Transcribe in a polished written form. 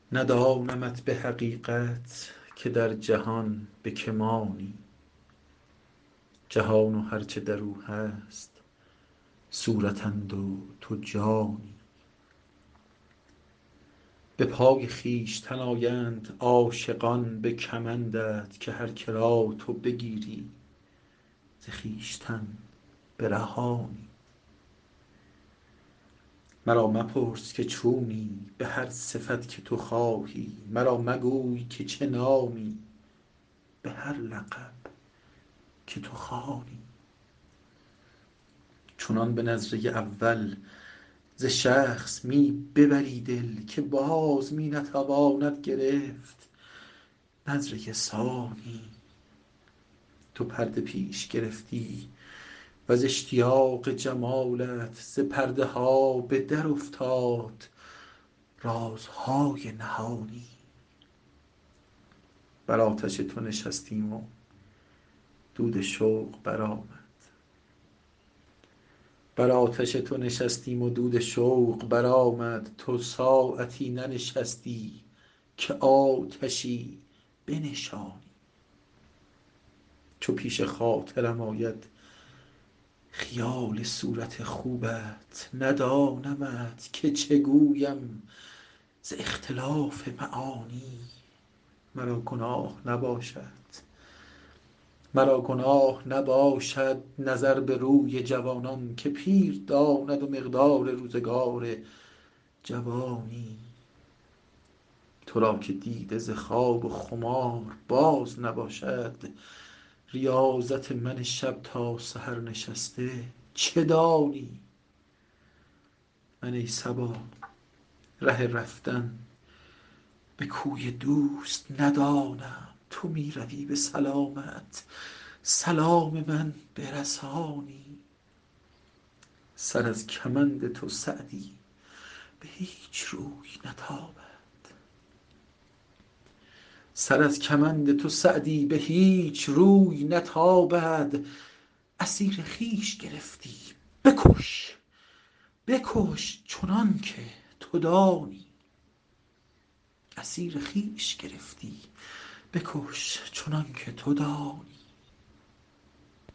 ندانمت به حقیقت که در جهان به که مانی. جهان و هرچه در او هست صورتند و تو جانی. به پای خویشتن آیند عاشقان به کمندت، که هر که را تو بگیری ز خویشتن برهانی. مرا مپرس که چونی به هر صفت که تو خواهی، مرا مگوی که چه نامی به هر لقب که تو خوانی. چنان به نظره اول ز شخص می ببری دل، که باز می نتواند گرفت نظره ثانی. تو پرده پیش گرفتی وز اشتیاق جمالت، ز پرده ها به در افتاد رازهای نهانی. بر آتش تو نشستیم و دود شوق برآمد، بر آتش تو نشستیم و دود شوق برآمد. تو ساعتی ننشستی که آتشی بنشانی. چو پیش خاطرم آید خیال صورت خوبت، ندانمت که چه گویم ز اختلاف معانی. مرا گناه نباشد نظر به روی جوانان، که پیر داند و مقدار روزگار جوانی. تو را که دیده ز خواب و خمار باز نباشد، ریاضت من شب تا سحر نشسته چه دانی. من ای صبا ره رفتن به کوی دوست ندانم، تو می روی به سلامت سلام من برسانی. سر از کمند تو سعدی به هیچ روی نتابد، سر از کمند تو سعدی به هیچ روی نتابد. اسیر خویش گرفتی بکش، بکش چنان که تو دانی. اسیر خویش گرفتی بکش چنان که تو دانی.